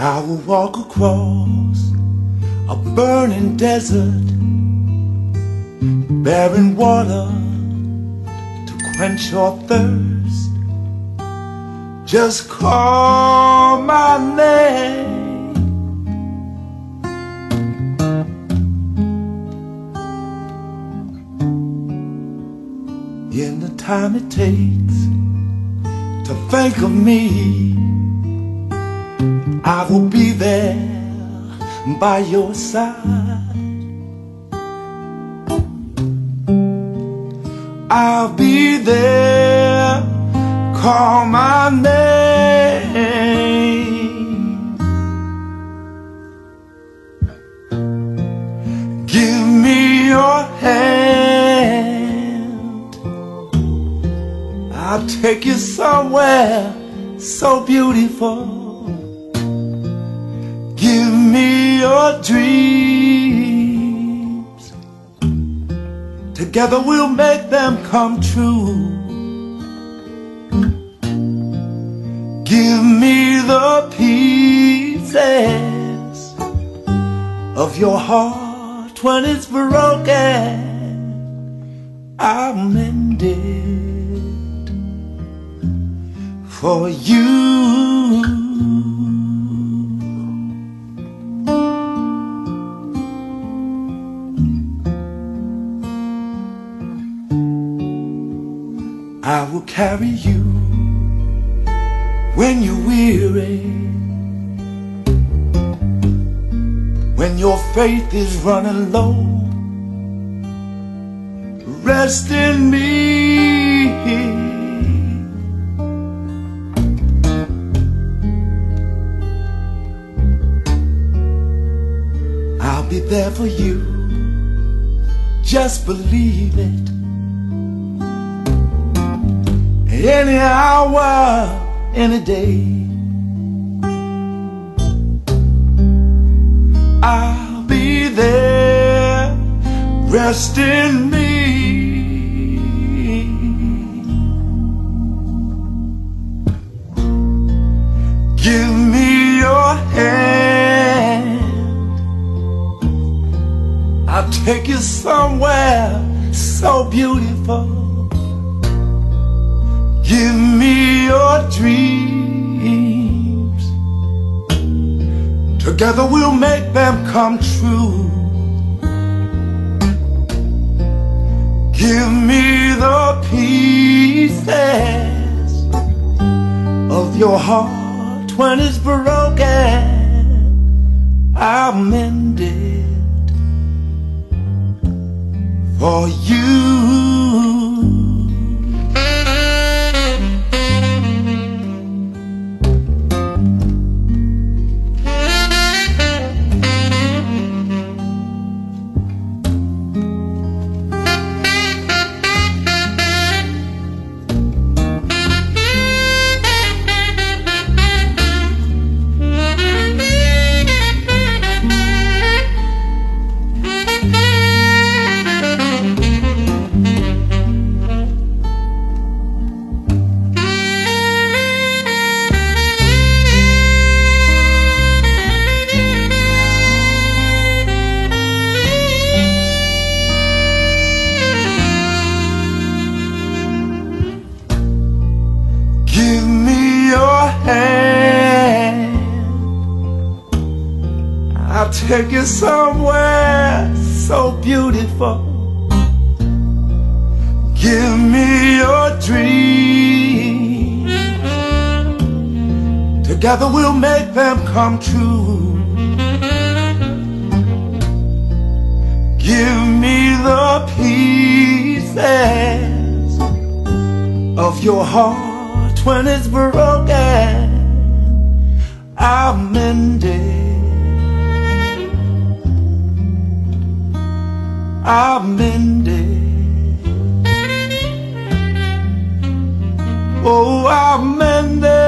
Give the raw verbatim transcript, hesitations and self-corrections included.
I will walk across a burning desert, bearing water to quench your thirst. Just call my name. In the time it takes to think of me, I will be there by your side. I'll be there, call my name. Give me your hand, I'll take you somewhere so beautiful. Give me your dreams, together we'll make them come true. Give me the pieces of your heart when it's broken. I'll mend it for you. I will carry you when you're weary, when your faith is running low. Rest in me, I'll be there for you, just believe it. Any hour, any day, I'll be there. Rest in me. Give me your hand, I'll take you somewhere so beautiful. Give me your dreams, together we'll make them come true. Give me the pieces of your heart when it's broken. I'll mend it for you. Give me your hand, I'll take you somewhere so beautiful. Give me your dreams, together we'll make them come true. Give me the pieces of your heart when it's broken. I'll mend it, I'll mend it, oh, I'll mend it.